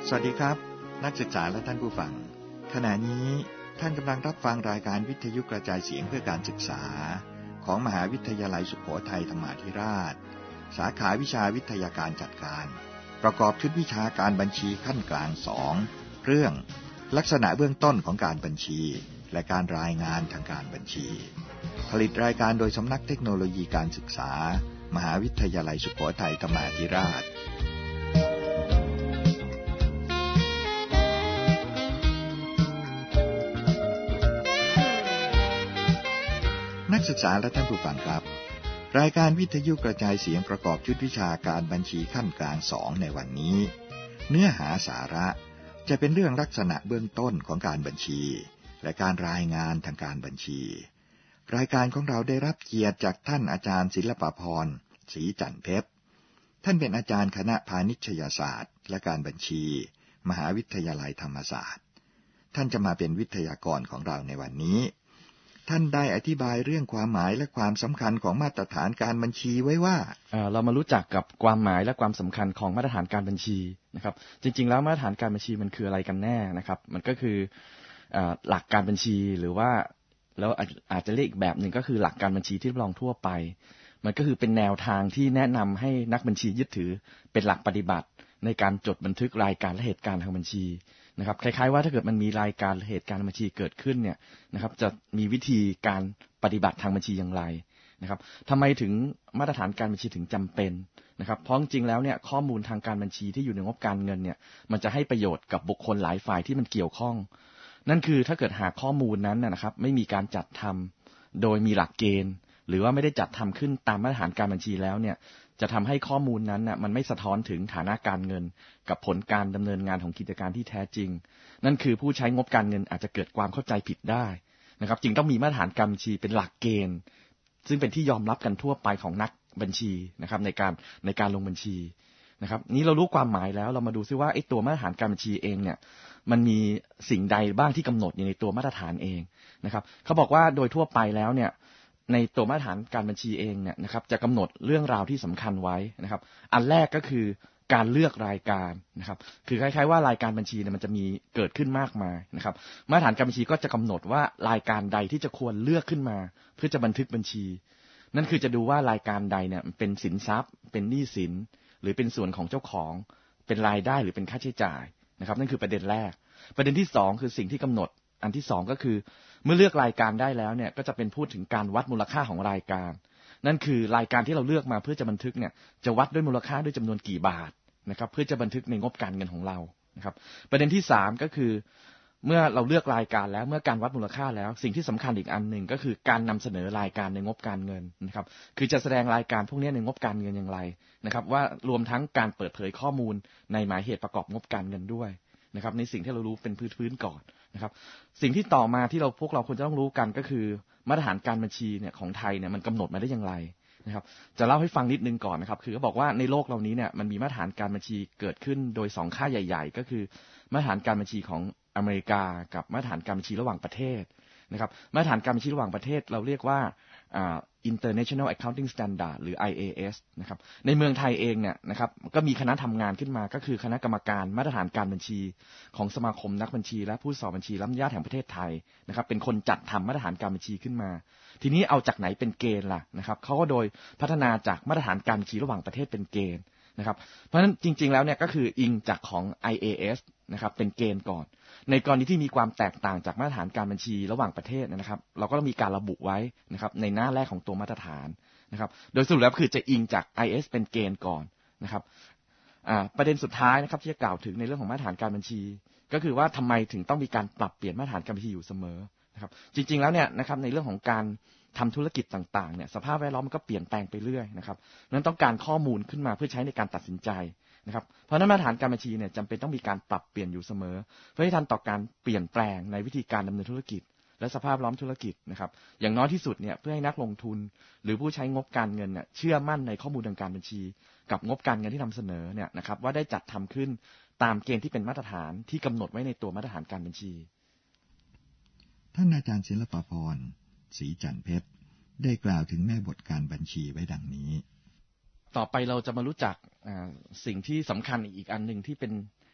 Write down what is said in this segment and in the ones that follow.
สวัสดีครับนักศึกษาและท่านผู้ฟังขณะนี้ท่านกำลังรับฟังรายการวิทยุกระจายเสียงเพื่อการศึกษาของมหาวิทยาลัยสุโขทัยธรรมาธิราชสาขาวิชาวิทยาการจัดการประกอบชุดวิชาการบัญชีขั้นกลาง2เรื่องลักษณะเบื้องต้นของการบัญชีและการรายงานทางการบัญชีผลิตรายการโดยสำนักเทคโนโลยีการศึกษามหาวิทยาลัยสุโขทัยธรรมาธิราชนักศึกษาและท่านผู้ฟังครับรายการวิทยุกระจายเสียงประกอบชุดวิชาการบัญชีขั้นกลาง2ในวันนี้เนื้อหาสาระจะเป็นเรื่องลักษณะเบื้องต้นของการบัญชีและการรายงานทางการบัญชีรายการของเราได้รับเกียรติจากท่านอาจารย์ศิลปภรณ์ศรีจันทร์เพชรท่านเป็นอาจารย์คณะพาณิชยศาสตร์และการบัญชีมหาวิทยาลัยธรรมศาสตร์ท่านจะมาเป็นวิทยากรของเราในวันนี้ท่านได้อธิบายเรื่องความหมายและความสำคัญของมาตรฐานการบัญชีไว้ว่าเรามารู้จักกับความหมายและความสำคัญของมาตรฐานการบัญชีนะครับจริงๆแล้วมาตรฐานการบัญชีมันคืออะไรกันแน่นะครับมันก็คือหลักการบัญชีหรือว่าแล้วอาจจะเรียกอีกแบบหนึ่งก็คือหลักการบัญชีที่รับรองทั่วไปมันก็คือเป็นแนวทางที่แนะนำให้นักบัญชียึดถือเป็นหลักปฏิบัติในการจดบันทึกรายการและเหตุการณ์ทางบัญชีนะครับคล้ายๆว่าถ้าเกิดมันมีรายการเหตุการณ์บัญชีเกิดขึ้นเนี่ยนะครับจะมีวิธีการปฏิบัติทางบัญชีอย่างไรนะครับทำไมถึงมาตรฐานการบัญชีถึงจำเป็นนะครับเพราะจริงๆแล้วเนี่ยข้อมูลทางการบัญชีที่อยู่ในงบการเงินเนี่ยมันจะให้ประโยชน์กับบุคคลหลายฝ่ายที่มันเกี่ยวข้องนั่นคือถ้าเกิดหาข้อมูลนั้นนะครับไม่มีการจัดทำโดยมีหลักเกณฑ์หรือว่าไม่ได้จัดทำขึ้นตามมาตรฐานการบัญชีแล้วเนี่ยจะทำให้ข้อมูลนั้นมันไม่สะท้อนถึงฐานะการเงินกับผลการดำเนินงานของกิจการที่แท้จริงนั่นคือผู้ใช้งบการเงินอาจจะเกิดความเข้าใจผิดได้นะครับจึงต้องมีมาตรฐานการบัญชีเป็นหลักเกณฑ์ซึ่งเป็นที่ยอมรับกันทั่วไปของนักบัญชีนะครับในการลงบัญชีนะครับนี้เรารู้ความหมายแล้วเรามาดูซิว่าไอ้ตัวมาตรฐานการบัญชีเองเนี่ยมันมีสิ่งใดบ้างที่กำหนดอยู่ในตัวมาตรฐานเองนะครับเขาบอกว่าโดยทั่วไปแล้วเนี่ยในตัวมาตรฐานการบัญชีเองเนี่ยนะครับจะกำหนดเรื่องราวที่สำคัญไว้นะครับอันแรกก็คือการเลือกรายการนะครับคือคล้ายๆว่ารายการบัญชีเนี่ยมันจะมีเกิดขึ้นมากมายนะครับมาตรฐานการบัญชีก็จะกำหนดว่ารายการใดที่จะควรเลือกขึ้นมาเพื่อจะบันทึกบัญชีนั่นคือจะดูว่ารายการใดเนี่ยเป็นสินทรัพย์เป็นหนี้สินหรือเป็นส่วนของเจ้าของเป็นรายได้หรือเป็นค่าใช้จ่ายนะครับนั่นคือประเด็นแรกประเด็นที่สองคือสิ่งที่กำหนดอันที่สองก็คือเมื่อเลือกรายการได้แล้วเนี่ยก็จะเป็นพูดถึงการวัดมูลค่าของรายการนั่นคือรายการที่เราเลือกมาเพื่อจะบันทึกเนี่ยจะวัดด้วยมูลค่าด้วยจำนวนกี่บาทนะครับเพื่อจะบันทึกในงบการเงินของเรานะครับประเด็นที่สามก็คือเมื่อเราเลือกรายการแล้วเมื่อการวัดมูลค่าแล้วสิ่งที่สำคัญอีกอันหนึ่งก็คือการนำเสนอรายการในงบการเงินนะครับคือจะแสดงรายการพวกนี้ในงบการเงินอย่างไรนะครับว่ารวมทั้งการเปิดเผยข้อมูลในหมายเหตุประกอบงบการเงินด้วยนะครับในสิ่งที่เรารู้เป็นพื้นๆก่อนนะครับสิ่งที่ต่อมาที่พวกเราควรจะต้องรู้กันก็คือมาตรฐานการบัญชีเนี่ยของไทยเนี่ยมันกำหนดมาได้อย่างไรนะครับจะเล่าให้ฟังนิดนึงก่อนนะครับคือเขาบอกว่าในโลกเหล่านี้เนี่ยมันมีมาตรฐานการบัญชีเกิดขึ้นโดย2ค่าใหญ่ๆก็คือมาตรฐานการบัญชีของอเมริกากับมาตรฐานการบัญชีระหว่างประเทศนะครับมาตรฐานการบัญชีระหว่างประเทศเราเรียกว่าInternational Accounting Standard หรือ IAS นะครับในเมืองไทยเองเนี่ยนะครับก็มีคณะทำงานขึ้นมาก็คือคณะกรรมการมาตรฐานการบัญชีของสมาคมนักบัญชีและผู้สอบบัญชีและอนุญาตแห่งประเทศไทยนะครับเป็นคนจัดทำมาตรฐานการบัญชีขึ้นมาทีนี้เอาจากไหนเป็นเกณฑ์ล่ะนะครับเขาก็โดยพัฒนาจากมาตรฐานการบัญชีระหว่างประเทศเป็นเกณฑ์นะครับเพราะฉะนั้นจริงๆแล้วเนี่ยก็คืออิงจากของ IAS นะครับเป็นเกณฑ์ก่อนในกรณีที่มีความแตกต่างจากมาตรฐานการบัญชีระหว่างประเทศนะครับเราก็ต้องมีการระบุไว้นะครับในหน้าแรกของตัวมาตรฐานนะครับโดยสรุปแล้วคือจะอิงจาก IAS เป็นเกณฑ์ก่อนนะครับประเด็นสุดท้ายนะครับที่จะกล่าวถึงในเรื่องของมาตรฐานการบัญชีก็คือว่าทำไมถึงต้องมีการปรับเปลี่ยนมาตรฐานการบัญชีอยู่เสมอนะครับจริงๆแล้วเนี่ยนะครับในเรื่องของการทำธุรกิจต่างๆเนี่ยสภาพแวดล้อมมันก็เปลี่ยนแปลงไปเรื่อยนะครับนั้นต้องการข้อมูลขึ้นมาเพื่อใช้ในการตัดสินใจนะครับเพราะนั้นมาตรฐานการบัญชีเนี่ยจำเป็นต้องมีการปรับเปลี่ยนอยู่เสมอเพื่อให้ทันต่อการเปลี่ยนแปลงในวิธีการดำเนินธุรกิจและสภาพแวดล้อมธุรกิจนะครับอย่างน้อยที่สุดเนี่ยเพื่อให้นักลงทุนหรือผู้ใช้งบการเงินเนี่ยเชื่อมั่นในข้อมูลทางการบัญชีกับงบการเงินที่นำเสนอเนี่ยนะครับว่าได้จัดทำขึ้นตามเกณฑ์ที่เป็นมาตรฐานที่กำหนดไว้ในตัวมาตรฐานการบัญชีท่านอาจารย์ศิลปภรณ์ศรีจันทร์เพชรได้กล่าวถึงแม่บทการบัญชีไว้ดังนี้ต่อไปเราจะมารู้จักสิ่งที่สำคัญอีกอันหนึ่งที่เป็น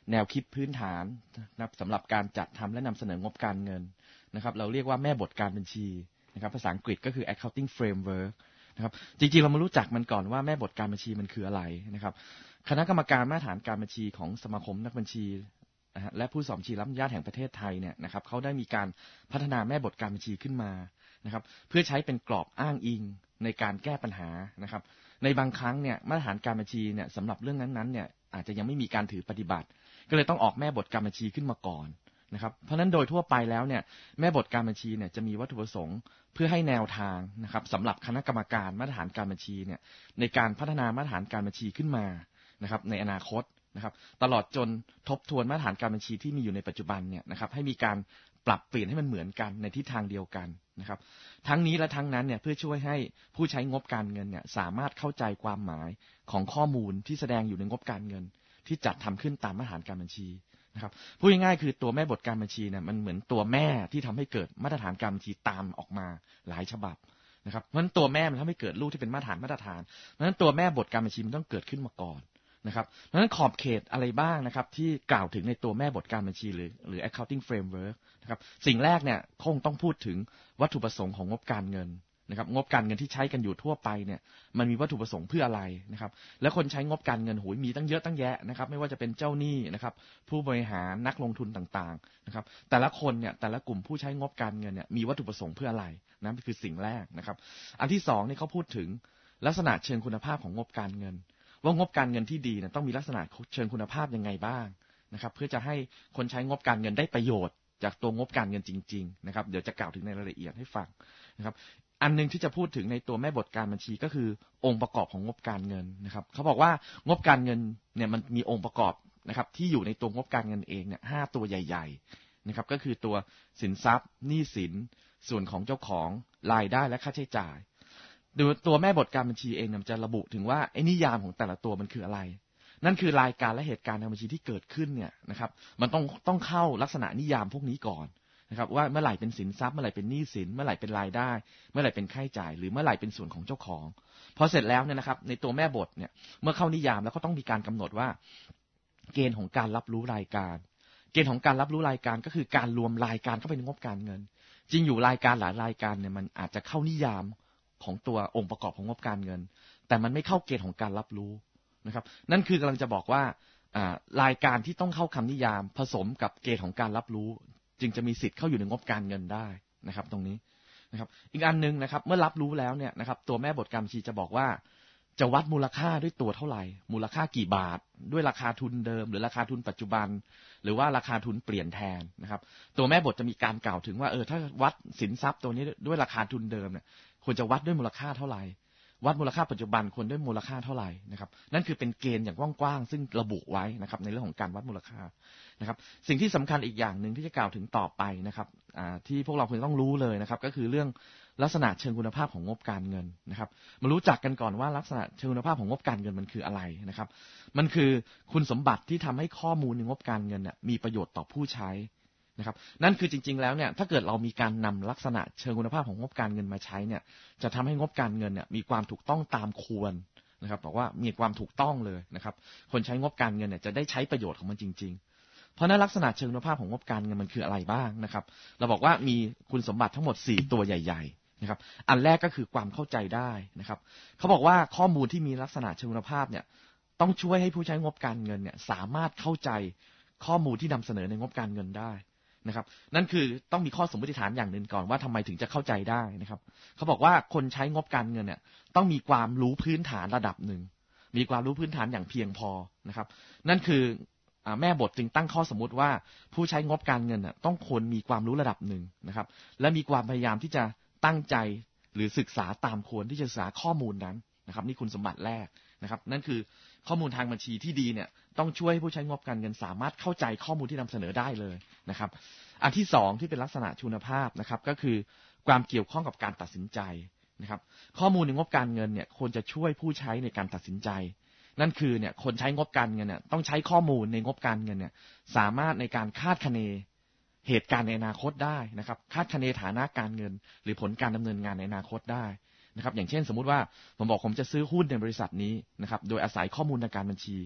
แนวคิดพื้นฐานนะครับสำหรับการจัดทำและนำเสนองบการเงินนะครับเราเรียกว่าแม่บทการบัญชีนะครับภาษาอังกฤษก็คือ accounting framework นะครับจริงๆเรามารู้จักมันก่อนว่าแม่บทการบัญชีมันคืออะไรนะครับคณะกรรมการมาตรฐานการบัญชีของสมาคมนักบัญชีและผู้สอบบัญชีรับอนุญาตแห่งประเทศไทยเนี่ยนะครับเขาได้มีการพัฒนาแม่บทการบัญชีขึ้นมานะครับเพื่อใช้เป็นกรอบอ้างอิงในการแก้ปัญหานะครับในบางครั้งเนี่ยมาตรฐานการบัญชีเนี่ยสำหรับเรื่องนั้นๆเนี่ยอาจจะยังไม่มีการถือปฏิบัติก็เลยต้องออกแม่บทการบัญชีขึ้นมาก่อนนะครับเพราะฉะนั้นโดยทั่วไปแล้วเนี่ยแม่บทการบัญชีเนี่ยจะมีวัตถุประสงค์เพื่อให้แนวทางนะครับสำหรับคณะกรรมการมาตรฐานการบัญชีเนี่ยในการพัฒนามาตรฐานการบัญชีขึ้นมานะครับในอนาคตนะครับตลอดจนทบทวนมาตรฐานการบัญชีที่มีอยู่ในปัจจุบันเนี่ยนะครับให้มีการปรับเปลี่ยนให้มันเหมือนกันในทิศทางเดียวกันนะครับทั้งนี้และทั้งนั้นเนี่ยเพื่อช่วยให้ผู้ใช้งบการเงินเนี่ยสามารถเข้าใจความหมายของข้อมูลที่แสดงอยู่ในงบการเงินที่จัดทำขึ้นตามมาตรฐานการบัญชีนะครับพูดง่ายๆคือตัวแม่บทการบัญชีเนี่ยมันเหมือนตัวแม่ที่ทำให้เกิดมาตรฐานการบัญชีตามออกมาหลายฉบับนะครับเพราะฉะนั้นตัวแม่มันทำให้เกิดลูกที่เป็นมาตรฐานเพราะฉะนั้นตัวแม่บทการบัญชีมันต้องเกิดขึ้นมาก่อนนะครับเพราะฉะนั้นขอบเขตอะไรบ้างนะครับที่กล่าวถึงในตัวแม่บทการบัญชีหรือ accounting framework นะครับสิ่งแรกเนี่ยคงต้องพูดถึงวัตถุประสงค์ของงบการเงินนะครับงบการเงินที่ใช้กันอยู่ทั่วไปเนี่ยมันมีวัตถุประสงค์เพื่ออะไรนะครับแล้วคนใช้งบการเงินโหยมีตั้งเยอะตั้งแยะนะครับไม่ว่าจะเป็นเจ้าหนี้นะครับผู้บริหารนักลงทุนต่างๆนะครับแต่ละคนเนี่ยแต่ละกลุ่มผู้ใช้งบการเงินเนี่ยมีวัตถุประสงค์เพื่ออะไรนั่นคือสิ่งแรกนะครับอันที่สองเนี่ยเขาพูดถึงลักษณะเชิงคุณภาพของงบการเงินว่างบการเงินที่ดีเนี่ยต้องมีลักษณะเชิงคุณภาพยังไงบ้างนะครับเพื่อจะให้คนใช้งบการเงินได้ประโยชน์จากตัวงบการเงินจริงๆนะครับเดี๋ยวจะกล่าวถึงในรายละเอียดให้ฟังนะครับอันนึงที่จะพูดถึงในตัวแม่บทการบัญชีก็คือองค์ประกอบของงบการเงินนะครับเขาบอกว่างบการเงินเนี่ยมันมีองค์ประกอบนะครับที่อยู่ในตัวงบการเงินเองเนี่ย5ตัวใหญ่ๆนะครับก็คือตัวสินทรัพย์หนี้สินส่วนของเจ้าของรายได้และค่าใช้จ่ายโดยตัวแม่บทการบัญชีเองมันจะระบุถึงว่าไอ้นิยามของแต่ละตัวมันคืออะไรนั่นคือรายการและเหตุการณ์ทางบัญชีที่เกิดขึ้นเนี่ยนะครับมันต้องเข้าลักษณะนิยามพวกนี้ก่อนนะครับว่าเมื่อไหร่เป็นสินทรัพย์เมื่อไหร่เป็นหนี้สินเมื่อไหร่เป็นรายได้เมื่อไหร่เป็นค่าใช้จ่ายหรือเมื่อไหร่เป็นส่วนของเจ้าของพอเสร็จแล้วเนี่ยนะครับในตัวแม่บทเนี่ยเมื่อเข้านิยามแล้วก็ต้องมีการกำหนดว่าเกณฑ์ของการรับรู้รายการเกณฑ์ของการรับรู้รายการก็คือการรวมรายการเข้าไปในงบการเงินจริงอยู่รายการหลายรายการเนี่ยมันอาจจะเข้านิยามของตัวองค์ประกอบของงบการเงินแต่มันไม่เข้าเกณฑ์ของการรับรู้นะครับนั่นคือกำลังจะบอกว่ารายการที่ต้องเข้าคำนิยามผสมกับเกณฑ์ของการรับรู้จึงจะมีสิทธิ์เข้าอยู่ในงบการเงินได้นะครับตรงนี้นะครับอีกอันนึงนะครับเมื่อรับรู้แล้วเนี่ยนะครับตัวแม่บทการบัญชีจะบอกว่าจะวัดมูลค่าด้วยตัวเท่าไหร่มูลค่ากี่บาทด้วยราคาทุนเดิมหรือราคาทุนปัจจุบันหรือว่าราคาทุนเปลี่ยนแทนนะครับตัวแม่บทจะมีการกล่าวถึงว่าถ้าวัดสินทรัพย์ตัวนี้ด้วยราคาทุนเดิมเนี่ยควรจะวัดด้วยมูลค่าเท่าไหร่วัดมูลค่าปัจจุบันควรด้วยมูลค่าเท่าไหร่นะครับนั่นคือเป็นเกณฑ์อย่างกว้างๆซึ่งระบุไว้นะครับในเรื่องของการวัดมูลค่านะครับสิ่งที่สำคัญอีกอย่างหนึ่งที่จะกล่าวถึงต่อไปนะครับที่พวกเราควรต้องรู้เลยนะครับก็คือเรื่องลักษณะเชิงคุณภาพของงบการเงินนะครับมารู้จักกันก่อนว่าลักษณะเชิงคุณภาพของงบการเงินมันคืออะไรนะครับมันคือคุณสมบัติที่ทำให้ข้อมูลในงบการเงินมีประโยชน์ต่อผู้ใช้นะครับนั่นคือจริงๆแล้วเนี่ยถ้าเกิดเรามีการนำลักษณะเชิงคุณภาพของงบการเงินมาใช้เนี่ยจะทำให้งบการเงินเนี่ยมีความถูกต้องตามควรนะครับบอกว่ามีความถูกต้องเลยนะครับคนใช้งบการเงินเนี่ยจะได้ใช้ประโยชน์ของมันจริงๆเพราะนั้นลักษณะเชิงคุณภาพของงบการเงินมันคืออะไรบ้างนะครับเราบอกว่ามีคุณสมบัติทั้งหมด4ตัวใหญ่ๆนะครับอันแรกก็คือความเข้าใจได้นะครับเขาบอกว่าข้อมูลที่มีลักษณะเชิงคุณภาพเนี่ยต้องช่วยให้ผู้ใช้งบการเงินเนี่ยสามารถเข้าใจข้อมูลที่นำเสนอในงบการเงินได้นะครับนั่นคือต้องมีข้อสมมติฐานอย่างหนึ่งก่อนว่าทำไมถึงจะเข้าใจได้นะครับเขาบอกว่าคนใช้งบการเงินเนี่ยต้องมีความรู้พื้นฐานระดับหนึ่งมีความรู้พื้นฐานอย่างเพียงพอนะครับนั่นคือแม่บทจึงตั้งข้อสมมุติว่าผู้ใช้งบการเงินต้องควรมีความรู้ระดับหนึ่งนะครับและมีความพยายามที่จะตั้งใจหรือศึกษาตามควรที่จะศึกษาข้อมูลนั้นนะครับนี่คุณสมบัติแรกนะครับนั่นคือข้อมูลทางบัญชีที่ดีเนี่ยต้องช่วยให้ผู้ใช้งบการเงินสามารถเข้าใจข้อมูลที่นำเสนอได้เลยนะครับอันที่สองที่เป็นลักษณะคุณภาพนะครับก็คือความเกี่ยวข้องกับการตัดสินใจนะครับข้อมูลในงบการเงินเนี่ยควรจะช่วยผู้ใช้ในการตัดสินใจนั่นคือเนี่ยคนใช้งบการเงินเนี่ยต้องใช้ข้อมูลในงบการเงินเนี่ยสามารถในการคาดคะเนเหตุการณ์ในอนาคตได้นะครับคาดคะเนฐานะการเงินหรือผลการดำเนินงานในอนาคตได้นะครับอย่างเช่นสมมุติว่าผมบอกผมจะซื้อหุ้นในบริษัทนี้นะครับโดยอาศัยข้อมูลทางการบัญชี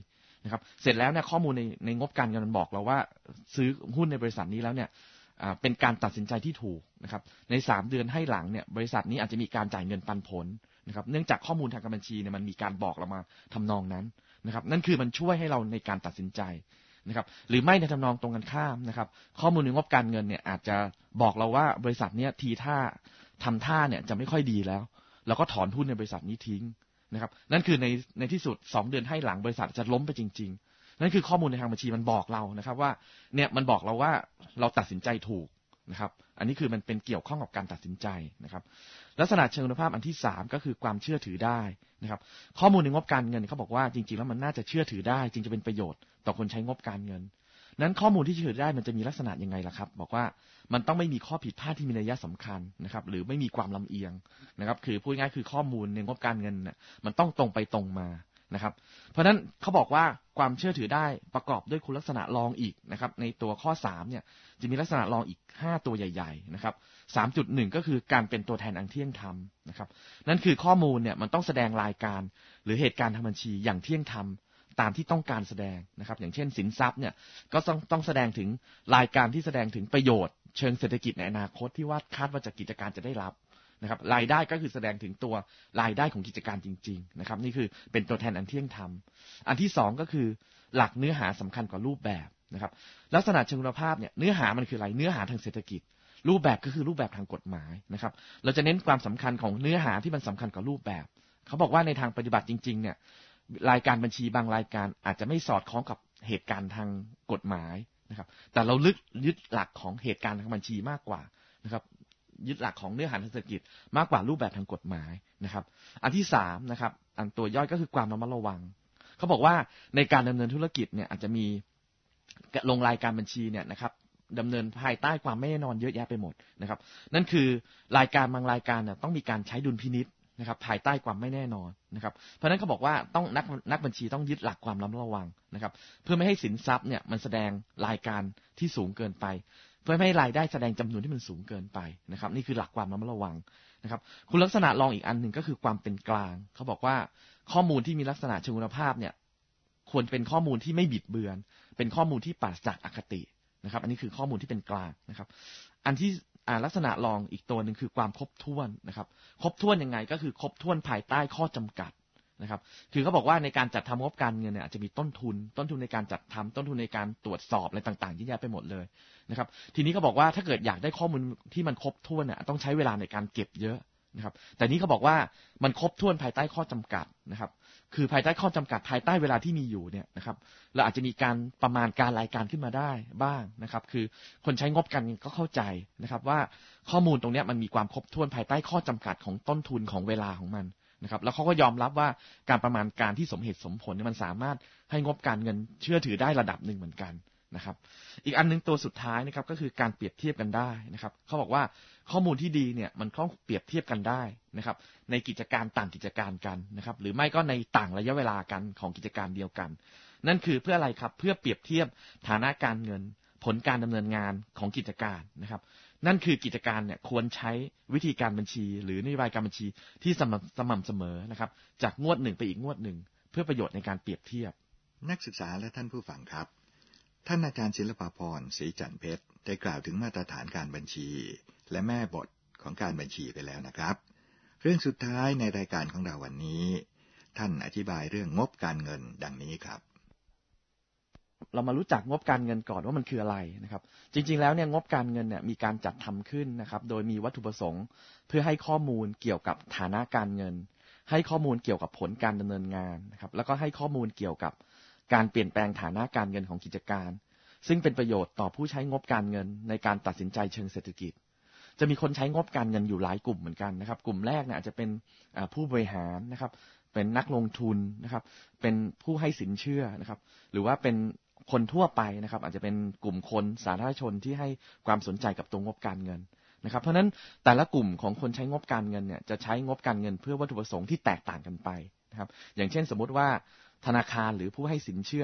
นะครับเสร็จแล้วเนี่ยข้อมูลในงบการเงินมันบอกเราว่าซื้อหุ้นในบริษัทนี้แล้วเนี่ยเป็นการตัดสินใจที่ถูกนะครับใน3 เดือนให้หลังเนี่ยบริษัทนี้อาจจะมีการจ่ายเงินปันผลนะครับเนื่องจากข้อมูลทางการบัญชีเนี่ยมันมีการบอกเรามาทำนองนั้นนะครับนั่นคือมันช่วยให้เราในการตัดสินใจนะครับหรือไม่ในทำนองตรงกันข้ามนะครับข้อมูลในงบการเงินเนี่ยอาจจะบอกเราว่าบริษัทนี้ทีท่าทำท่าเนี่ยจะไม่ค่อยดีแล้วเราก็ถอนหุ้นในบริษัทนี้ทิ้งนะครับนั่นคือในที่สุด2 เดือนให้หลังบริษัทจะล้มไปจริงๆนั่นคือข้อมูลในทางบัญชีมันบอกเรานะครับว่าเนี่ยมันบอกเราว่าเราตัดสินใจถูกนะครับอันนี้คือมันเป็นเกี่ยวข้องกับการตัดสินใจนะครับลักษณะเชิงคุณภาพอันที่3ก็คือความเชื่อถือได้นะครับข้อมูลในงบการเงินเขาบอกว่าจริงๆแล้วมันน่าจะเชื่อถือได้จึงจะเป็นประโยชน์ต่อคนใช้งบการเงินนั้นข้อมูลที่เชื่อถือได้มันจะมีลักษณะยังไงล่ะครับบอกว่ามันต้องไม่มีข้อผิดพลาดที่มีนัยสำคัญนะครับหรือไม่มีความลำเอียงนะครับคือพูดง่ายคือข้อมูลในงบการเงินเนี่ยมันต้องตรงไปตรงมานะครับเพราะฉะนั้นเขาบอกว่าความเชื่อถือได้ประกอบด้วยคุณลักษณะรองอีกนะครับในตัวข้อ3เนี่ยจะมีลักษณะรองอีก5ตัวใหญ่ๆนะครับ 3.1 ก็คือการเป็นตัวแทนอันเที่ยงธรรมนะครับนั่นคือข้อมูลเนี่ยมันต้องแสดงรายการหรือเหตุการณ์ทางบัญชีอย่างเที่ยงธรรมตามที่ต้องการแสดงนะครับอย่างเช่นสินทรัพย์เนี่ยก็ต้องแสดงถึงรายการที่แสดงถึงประโยชน์เชิงเศรษฐกิจในอนาคตที่ว่าคาดว่าจากกิจการจะได้รับนะครับรายได้ก็คือแสดงถึงตัวรายได้ของกิจการจริงๆนะครับนี่คือเป็นตัวแทนอันเที่ยงธรรมอันที่2ก็คือหลักเนื้อหาสำคัญกว่ารูปแบบนะครับลักษณะเชิงคุณภาพเนี่ยเนื้อหามันคืออะไรเนื้อหาทางเศรษฐกิจรูปแบบก็คือรูปแบบทางกฎหมายนะครับเราจะเน้นความสำคัญของเนื้อหาที่มันสำคัญกว่ารูปแบบเขาบอกว่าในทางปฏิบัติจริงๆเนี่ยรายการบัญชีบางรายการอาจจะไม่สอดคล้องกับเหตุการณ์ทางกฎหมายนะครับแต่เรายึดหลักของเหตุการณ์ทางบัญชีมากกว่านะครับยึดหลักของเนื้อหาทางเศรษฐกิจมากกว่ารูปแบบทางกฎหมายนะครับอันที่3นะครับอันตัวย่อยก็คือความระมัดระวังเขาบอกว่าในการดำเนินธุรกิจเนี่ยอาจจะมีลงรายการบัญชีเนี่ยนะครับดำเนินภายใต้ความไม่แน่นอนเยอะแยะไปหมดนะครับนั่นคือรายการบางรายการเนี่ยต้องมีการใช้ดุลพินิจนะครับภายใต้ความไม่แน่นอนนะครับเพราะฉะนั้นเขาบอกว่าต้องนักบัญชีต้องยึดหลักความระมัดระวังนะครับเพื่อไม่ให้สินทรัพย์เนี่ยมันแสดงรายการที่สูงเกินไปเพื่อไม่ให้รายได้แสดงจำนวนที่มันสูงเกินไปนะครับนี่คือหลักความระมัดระวังนะครับคุณลักษณะรองอีกอันหนึ่งก็คือความเป็นกลางเขาบอกว่าข้อมูลที่มีลักษณะเชิงคุณภาพเนี่ยควรเป็นข้อมูลที่ไม่บิดเบือนเป็นข้อมูลที่ปราศจากอคตินะครับอันนี้คือข้อมูลที่เป็นกลางนะครับอันที่ลักษณะรองอีกตัวหนึ่งคือความครบถ้วนนะครับครบถ้วนยังไงก็คือครบถ้วนภายใต้ข้อจำกัดนะครับคือเขาบอกว่าในการจัดทำงบการเงินเนี่ยอาจจะมีต้นทุนในการจัดทำต้นทุนในการตรวจสอบอะไรต่างๆเยอะแยะไปหมดเลยนะครับทีนี้เขาบอกว่าถ้าเกิดอยากได้ข้อมูลที่มันครบถ้วนเนี่ยต้องใช้เวลาในการเก็บเยอะนะครับแต่นี้เขาบอกว่ามันครบถ้วนภายใต้ข้อจำกัดนะครับคือภายใต้ข้อจำกัดภายใต้เวลาที่มีอยู่เนี่ยนะครับเราอาจจะมีการประมาณการรายการขึ้นมาได้บ้างนะครับคือคนใช้งบการเงินก็เข้าใจนะครับว่าข้อมูลตรงนี้มันมีความครบถ้วนภายใต้ข้อจำกัดของต้นทุนของเวลาของมันนะครับแล้วเขาก็ยอมรับว่าการประมาณการที่สมเหตุสมผลมันสามารถให้งบการเงินเชื่อถือได้ระดับหนึ่งเหมือนกันนะครับอีกอันนึงตัวสุดท้ายนะครับก็คือการเปรียบเทียบกันได้นะครับเขาบอกว่าข้อมูลที่ดีเนี่ยมันต้องเปรียบเทียบกันได้นะครับในกิจการต่างกิจการกันนะครับหรือไม่ก็ในต่างระยะเวลากันของกิจการเดียวกันนั่นคือเพื่ออะไรครับเพื่อเปรียบเทียบฐานะการเงินผลการดำเนินงานของกิจการนะครับนั่นคือกิจการเนี่ยควรใช้วิธีการบัญชีหรือนโยบายการบัญชีที่สม่ำเสมอนะครับจากงวดหนึ่งไปอีกงวดหนึ่งเพื่อประโยชน์ในการเปรียบเทียบนักศึกษาและท่านผู้ฟังครับท่านอาจารย์ศิลปาภรณ์ ศรีจันทร์เพชรได้กล่าวถึงมาตรฐานการบัญชีและแม่บทของการบัญชีไปแล้วนะครับเรื่องสุดท้ายในรายการของเราวันนี้ท่านอธิบายเรื่องงบการเงินดังนี้ครับเรามารู้จักงบการเงินก่อนว่ามันคืออะไรนะครับจริงๆแล้วเนี่ยงบการเงินเนี่ยมีการจัดทำขึ้นนะครับโดยมีวัตถุประสงค์เพื่อให้ข้อมูลเกี่ยวกับฐานะการเงินให้ข้อมูลเกี่ยวกับผลการดำเนินงานนะครับแล้วก็ให้ข้อมูลเกี่ยวกับการเปลี่ยนแปลงฐานะการเงินของกิจการซึ่งเป็นประโยชน์ต่อผู้ใช้งบการเงินในการตัดสินใจเชิงเศรษฐกิจจะมีคนใช้งบการเงินอยู่หลายกลุ่มเหมือนกันนะครับกลุ่มแรกเนี่ยอาจจะเป็นผู้บริหารนะครับเป็นนักลงทุนนะครับเป็นผู้ให้สินเชื่อนะครับหรือว่าเป็นคนทั่วไปนะครับอาจจะเป็นกลุ่มคนสาธารณชนที่ให้ความสนใจกับตัวงบการเงินนะครับเพราะฉะนั้นแต่ละกลุ่มของคนใช้งบการเงินเนี่ยจะใช้งบการเงินเพื่อวัตถุประสงค์ที่แตกต่างกันไปนะครับอย่างเช่นสมมุติว่าธนาคารหรือผู้ให้สินเชื่อเนี่ย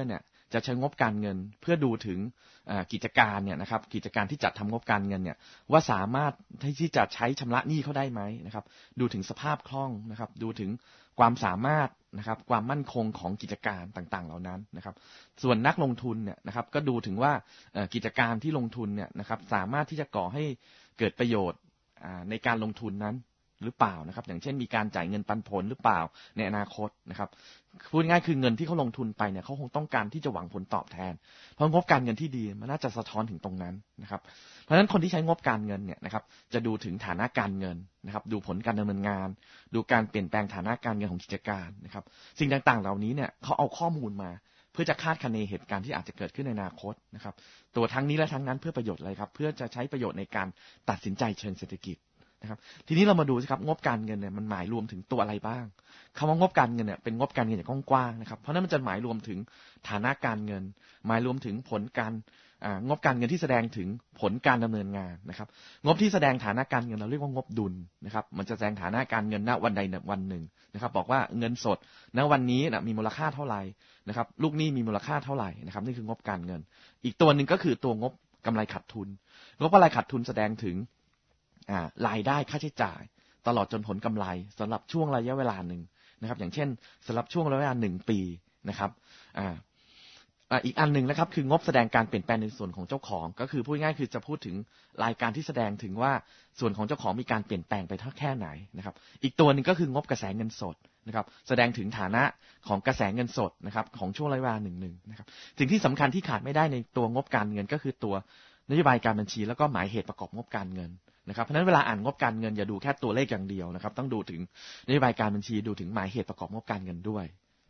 จะใช้งบการเงินเพื่อดูถึงกิจการเนี่ยนะครับกิจการที่จัดทำงบการเงินเนี่ยว่าสามารถที่จะใช้ชำระหนี้เขาได้ไหมนะครับดูถึงสภาพคล่องนะครับดูถึงความสามารถนะครับความมั่นคงของกิจการต่างๆเหล่านั้นนะครับส่วนนักลงทุนเนี่ยนะครับก็ดูถึงว่ากิจการที่ลงทุนเนี่ยนะครับสามารถที่จะก่อให้เกิดประโยชน์ในการลงทุนนั้นหรือเปล่านะครับอย่างเช่นมีการจ่ายเงินปันผลหรือเปล่าในอนาคตนะครับพูดง่ายคือเงินที่เขาลงทุนไปเนี่ยเขาคงต้องการที่จะหวังผลตอบแทนเพราะงบการเงินที่ดีมันน่าจะสะท้อนถึงตรงนั้นนะครับเพราะฉะนั้นคนที่ใช้งบการเงินเนี่ยนะครับจะดูถึงฐานะการเงินนะครับดูผลการดำเนินงานดูการเปลี่ยนแปลงฐานะการเงินของกิจการนะครับสิ่งต่างๆเหล่านี้เนี่ยเขาเอาข้อมูลมาเพื่อจะคาดคะเนเหตุการณ์ที่อาจจะเกิดขึ้นในอนาคตนะครับตัวทั้งนี้และทั้งนั้นเพื่อประโยชน์อะไรครับเพื่อจะใช้ประโยชน์ในการตัดสินใจเชิงเศรษฐกิจนะครับทีนี้เรามาดูสิครับงบการเงินเนี่ยมันหมายรวมถึงตัวอะไรบ้างคำว่างบการเงินเนี่ยเป็นงบการเงินอย่างกว้างๆนะครับเพราะนั้นมันจะหมายรวมถึงฐานะการเงินหมายรวมถึงผลการงบการเงินที่แสดงถึงผลการดำเนินงานนะครับงบที่แสดงฐานะการเงินเราเรียกว่างบดุลนะครับมันจะแสดงฐานะการเงินณวันใดวันหนึ่งนะครับบอกว่าเงินสดณวันนี้นะมีมูลค่าเท่าไหร่นะครับลูกหนี้มีมูลค่าเท่าไหร่นะครับนี่คืองบการเงินอีกตัวหนึ่งก็คือตัวงบกำไรขาดทุนงบกำไรขาดทุนแสดงถึงรายได้ค่าใช้จ่ายตลอดจนผลกำไรสำหรับช่วงระยะเวลาหนึ่งนะครับอย่างเช่นสำหรับช่วงระยะเวลา1 ปีนะครับอีกอันหนึ่งนะครับคืองบแสดงการเปลี่ยนแปลงในส่วนของเจ้าของก็คือพูดง่ายคือจะพูดถึงรายการที่แสดงถึงว่าส่วนของเจ้าของมีการเปลี่ยนแปลงไปเท่าแค่ไหนนะครับอีกตัวหนึ่งก็คืองบกระแสเงินสดนะครับแสดงถึงฐานะของกระแสเงินสดนะครับของช่วงระยะเวลาหนึ่งนะครับสิ่งที่สำคัญที่ขาดไม่ได้ในตัวงบการเงินก็คือตัวนโยบายการบัญชีแล้วก็หมายเหตุประกอบงบการเงินนะครับเพราะฉะนั้นเวลาอ่านงบการเงินอย่าดูแค่ตัวเลขอย่างเดียวนะครับต้องดูถึงนโยบายการบัญชีดูถึงหมายเหตุประกอบงบการเงินด้วย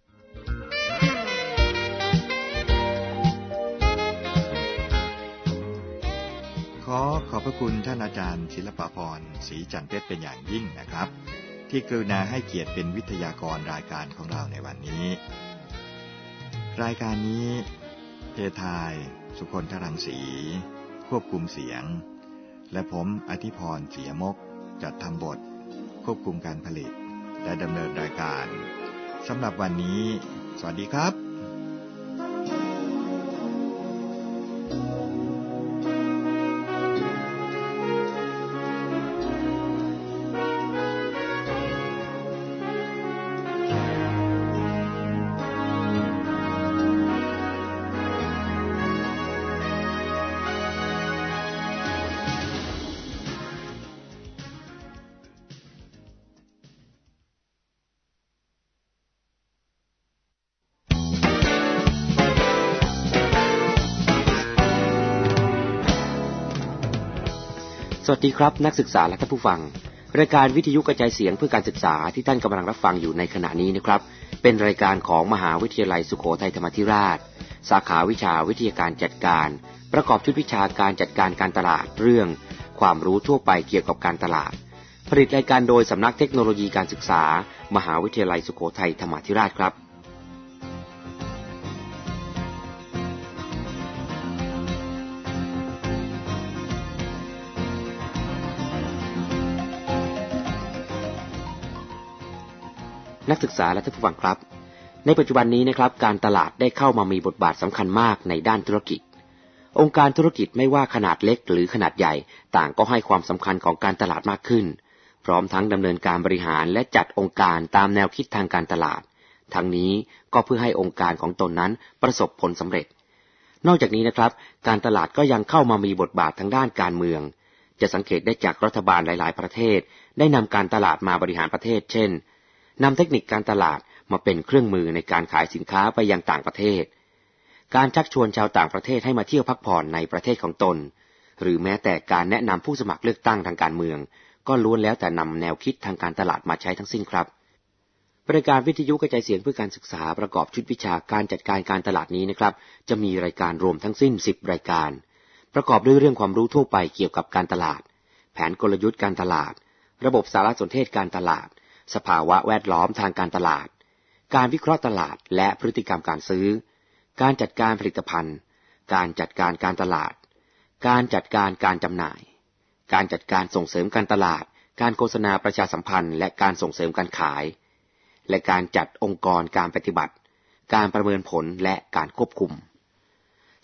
ขอบพระคุณท่านอาจารย์ศิลปพรศรีจันทร์เพชรเป็นอย่างยิ่งนะครับที่กรุณาให้เกียรติเป็นวิทยากรรายการของเราในวันนี้รายการนี้เพทายสุคนธรังสีควบคุมเสียงและผมอธิพรเสียมกจัดทำบทควบคุมการผลิตและดำเนินรายการสำหรับวันนี้สวัสดีครับสวัสดีครับนักศึกษาและท่านผู้ฟังรายการวิทยุกระจายเสียงเพื่อการศึกษาที่ท่านกำลังรับฟังอยู่ในขณะนี้นะครับเป็นรายการของมหาวิทยาลัยสุโขทัยธรรมาธิราชสาขาวิชาวิทยาการจัดการประกอบชุดวิชาการจัดการการตลาดเรื่องความรู้ทั่วไปเกี่ยวกับการตลาดผลิตรายการโดยสำนักเทคโนโลยีการศึกษามหาวิทยาลัยสุโขทัยธรรมาธิราชครับนักศึกษาและท่านผู้ฟังครับในปัจจุบันนี้นะครับการตลาดได้เข้ามามีบทบาทสำคัญมากในด้านธุรกิจองค์การธุรกิจไม่ว่าขนาดเล็กหรือขนาดใหญ่ต่างก็ให้ความสำคัญของการตลาดมากขึ้นพร้อมทั้งดำเนินการบริหารและจัดองค์การตามแนวคิดทางการตลาดทั้งนี้ก็เพื่อให้องค์การของตนนั้นประสบผลสำเร็จนอกจากนี้นะครับการตลาดก็ยังเข้ามามีบทบาททางด้านการเมืองจะสังเกตได้จากรัฐบาลหลายๆประเทศได้นำการตลาดมาบริหารประเทศเช่นนำเทคนิคการตลาดมาเป็นเครื่องมือในการขายสินค้าไปยังต่างประเทศการชักชวนชาวต่างประเทศให้มาเที่ยวพักผ่อนในประเทศของตนหรือแม้แต่การแนะนำผู้สมัครเลือกตั้งทางการเมืองก็ล้วนแล้วแต่นำแนวคิดทางการตลาดมาใช้ทั้งสิ้นครับรายการวิทยุกระจายเสียงเพื่อการศึกษาประกอบชุดวิชาการจัดการการตลาดนี้นะครับจะมีรายการรวมทั้งสิ้น10รายการประกอบด้วยเรื่องความรู้ทั่วไปเกี่ยวกับการตลาดแผนกลยุทธ์การตลาดระบบสารสนเทศการตลาดสภาวะแวดล้อมทางการตลาดการวิเคราะห์ตลาดและพฤติกรรมการซื้อการจัดการผลิตภัณฑ์การจัดการการตลาดการจัดการการจำหน่ายการจัดการส่งเสริมการตลาดการโฆษณาประชาสัมพันธ์และการส่งเสริมการขายและการจัดองค์กรการปฏิบัติการประเมินผลและการควบคุม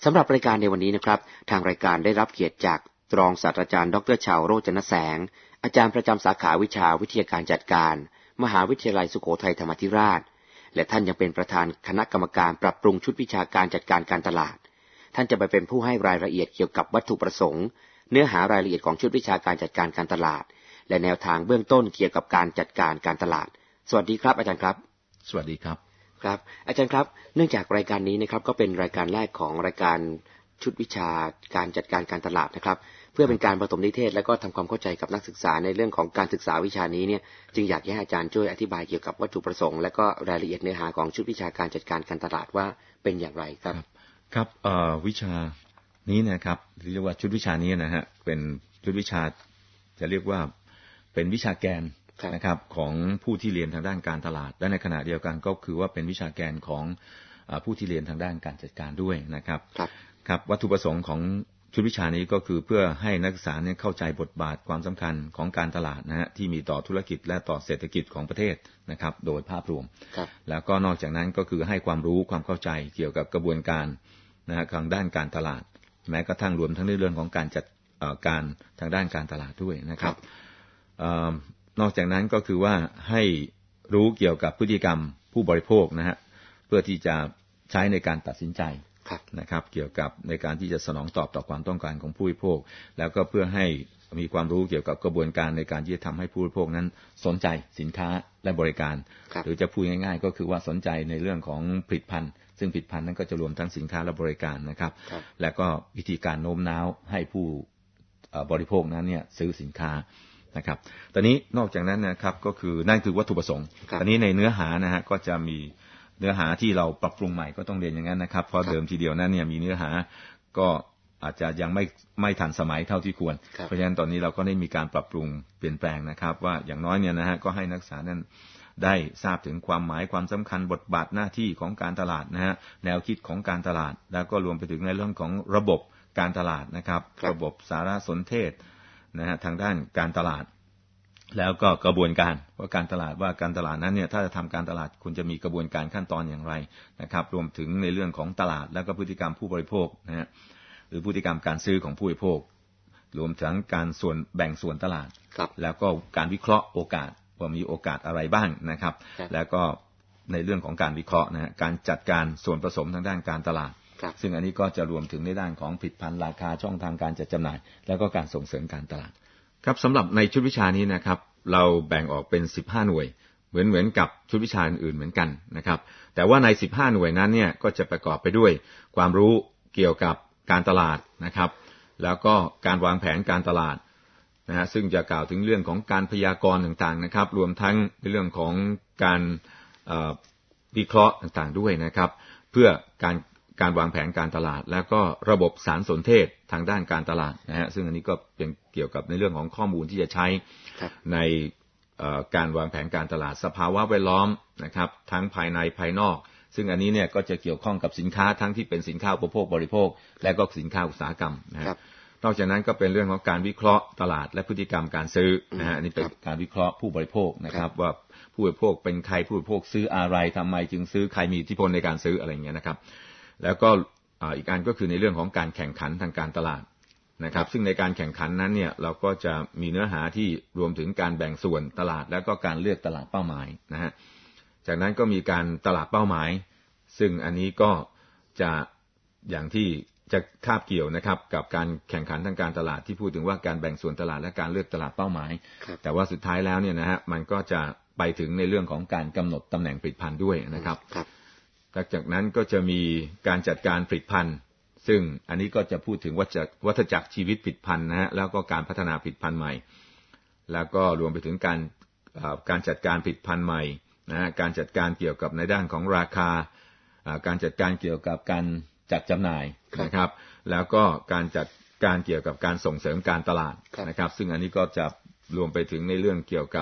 สำหรับรายการในวันนี้นะครับทางรายการได้รับเกียรติจากรองศาสตราจารย์ดร.ชาวโรจนแสงอาจารย์ประจำสาขาวิชาวิทยาการจัดการมหาวิทยาลัยสุโขทัยธรรมาธิราชและท่านยังเป็นประธานคณะกรรมการปรับปรุงชุดวิชาการจัดการการตลาดท่านจะไปเป็นผู้ให้รายละเอียดเกี่ยวกับวัตถุประสงค์เนื้อหารายละเอียดของชุดวิชาการจัดการการตลาดและแนวทางเบื้องต้นเกี่ยวกับการจัดการการตลาดสวัสดีครับอาจารย์ครับสวัสดีครับครับอาจารย์ครับเนื่องจากรายการนี้นะครับก็เป็นรายการแรกของรายการชุดวิชาการจัดการการตลาดนะครับเพื่อเป็นการประถมนิเทศและก็ทำความเข้าใจกับนักศึกษาในเรื่องของการศึกษาวิชานี้เนี่ยจึงอยากให้อาจารย์ช่วยอธิบายเกี่ยวกับวัตถุประสงค์และก็รายละเอียดเนื้อหาของชุดวิชาการจัดการการตลาดว่าเป็นอย่างไรครับครับวิชานี้นะครับเรียกว่าชุดวิชานี้นะฮะเป็นชุดวิชาจะเรียกว่าเป็นวิชาแกนนะครับของผู้ที่เรียนทางด้านการตลาดและในขณะเดียวกันก็คือว่าเป็นวิชาแกนของผู้ที่เรียนทางด้านการจัดการด้วยนะครับครับวัตถุประสงค์ของชุดวิชานี้ก็คือเพื่อให้นักศึกษาเนี่ยเข้าใจบทบาทความสำคัญของการตลาดนะฮะที่มีต่อธุรกิจและต่อเศรษฐกิจของประเทศนะครับโดยภาพรวมแล้วก็นอกจากนั้นก็คือให้ความรู้ความเข้าใจเกี่ยวกับกระบวนการนะฮะทางด้านการตลาดแม้กระทั่งรวมทั้งในเรื่องของการจัดการทางด้านการตลาดด้วยนะครับนอกจากนั้นก็คือว่าให้รู้เกี่ยวกับพฤติกรรมผู้บริโภคนะฮะเพื่อที่จะใช้ในการตัดสินใจนะครับเกี่ยวกับในการที่จะสนองตอบต่อความต้องการของผู้บริโภคแล้วก็เพื่อให้มีความรู้เกี่ยวกับกระบวนการในการที่จะทำให้ผู้บริโภคนั้นสนใจสินค้าและบริการหรือจะพูดง่ายๆก็คือว่าสนใจในเรื่องของผลิตภัณฑ์ซึ่งผลิตภัณฑ์นั้นก็จะรวมทั้งสินค้าและบริการนะครับและก็วิธีการโน้มน้าวให้ผู้บริโภคนั้นเนี่ยซื้อสินค้านะครับตอนนี้นอกจากนั้นนะครับก็คือนั่นคือวัตถุประสงค์ตอนนี้ในเนื้อหานะฮะก็จะมีเนื้อหาที่เราปรับปรุงใหม่ก็ต้องเรียนอย่างนั้นนะครับเพราะเดิมทีเดียวนั้นเนี่ยมีเนื้อหาก็อาจจะยังไม่ทันสมัยเท่าที่ควรเพราะฉะนั้นตอนนี้เราก็ได้มีการปรับปรุงเปลี่ยนแปลงนะครับว่าอย่างน้อยเนี่ยนะฮะก็ให้นักศึกษานั้นได้ทราบถึงความหมายความสำคัญบทบาทหน้าที่ของการตลาดนะฮะแนวคิดของการตลาดแล้วก็รวมไปถึงในเรื่องของระบบการตลาดนะครับระบบสารสนเทศนะฮะทางด้านการตลาดแล้วก็กระบวนการว่าการตลาดนั้นเนี่ยถ้าจะทำการตลาดคุณจะมีกระบวนการขั้นตอนอย่างไรนะครับรวมถึงในเรื่องของตลาดแล้วก็พฤติกรรมผู้บริโภคนะฮะหรือพฤติกรรมการซื้อของผู้บริโภครวมทั้งการแบ่งส่วนตลาดแล้วก็การวิเคราะห์โอกาสว่ามีโอกาสอะไรบ้างนะครับแล้วก็ในเรื่องของการวิเคราะห์นะฮะการจัดการส่วนผสมทางด้านการตลาดซึ่งอันนี้ก็จะรวมถึงในด้านของผลิตภัณฑ์ราคาช่องทางการจัดจำหน่ายแล้วก็การส่งเสริมการตลาดครับสำหรับในชุดวิชานี้นะครับเราแบ่งออกเป็น15หน่วยเหมือนกับชุดวิชาอื่นเหมือนกันนะครับแต่ว่าใน15หน่วยนั้นเนี่ยก็จะประกอบไปด้วยความรู้เกี่ยวกับการตลาดนะครับแล้วก็การวางแผนการตลาดนะฮะซึ่งจะกล่าวถึงเรื่องของการพยากรณ์ต่างๆนะครับรวมทั้งในเรื่องของการวิเคราะห์ต่างๆด้วยนะครับเพื่อการวางแผนการตลาดแล้วก็ระบบสารสนเทศทางด้านการตลาดนะฮะซึ่งอันนี้ก็เป็นเกี่ยวกับในเรื่องของข้อมูลที่จะใช้ในการวางแผนการตลาดสภาวะแวดล้อมนะครับทั้งภายในภายนอกซึ่งอันนี้เนี่ยก็จะเกี่ยวข้องกับสินค้าทั้งที่เป็นสินค้าอุปโภคบริโภคและก็สินค้าอุตสาหกรรมนะครับนอกจากนั้นก็เป็นเรื่องของการวิเคราะห์ตลาดและพฤติกรรมการซื้อนะฮะอันนี้เป็นการวิเคราะห์ผู้บริโภคนะครับว่าผู้บริโภคเป็นใครผู้บริโภคซื้ออะไรทำไมจึงซื้อใครมีอิทธิพลในการซื้ออะไรอย่างเงี้ยนะครับแล้วก็อีกอันก็คือในเรื่องของการแข่งขันทางการตลาดนะครับซึ่งในการแข่งขันนั้นเนี่ยเราก็จะมีเนื้อหาที่รวมถึงการแบ่งส่วนตลาดแล้วก็การเลือกตลาดเป้าหมายนะฮะจากนั้นก็มีการตลาดเป้าหมายซึ่งอันนี้ก็จะอย่างที่จะคาบเกี่ยวนะครับกับการแข่งขันทางการตลาดที่พูดถึงว่าการแบ่งส่วนตลาดและการเลือกตลาดเป้าหมายแต่ว่าสุดท้ายแล้วเนี่ยนะฮะมันก็จะไปถึงในเรื่องของการกำหนดตำแหน่งผลิตภัณฑ์ด้วยนะครับจากนั้นก็จะมีการจัดการผลิตภัณฑ์ซึ่งอันนี้ก็จะพูดถึงวัฏจักรชีวิตผลิตภัณฑ์นะฮะแล้วก็การพัฒนาผลิตภัณฑ์ใหม่แล้วก็รวมไปถึงการจัดการผลิตภัณฑ์ใหม่นะฮะการจัดการเกี่ยวกับในด้านของราคาการจัดการเกี่ยวกับการจัดจำหน่ายนะครับแล้วก็การจัดการเกี่ยวกับการส่งเสริมการตลาดนะครับซึ่งอันนี้ก็จะรวมไปถึงในเรื่องเกี่ยวกับ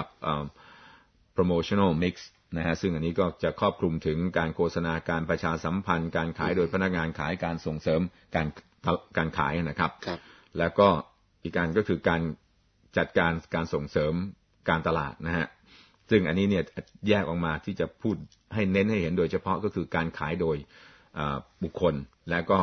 promotional mix นะฮะซึ่งอันนี้ก็จะครอบคลุมถึงการโฆษณาการประชาสัมพันธ์การขายโดยพนักงานขายการส่งเสริมการขายนะครับแล้วก็อีกการก็คือการจัดการส่งเสริมการตลาดนะฮะซึ่งอันนี้เนี่ยแยกออกมาที่จะพูดให้เน้นให้เห็นโดยเฉพาะก็คือการขายโดยบุคคลและก็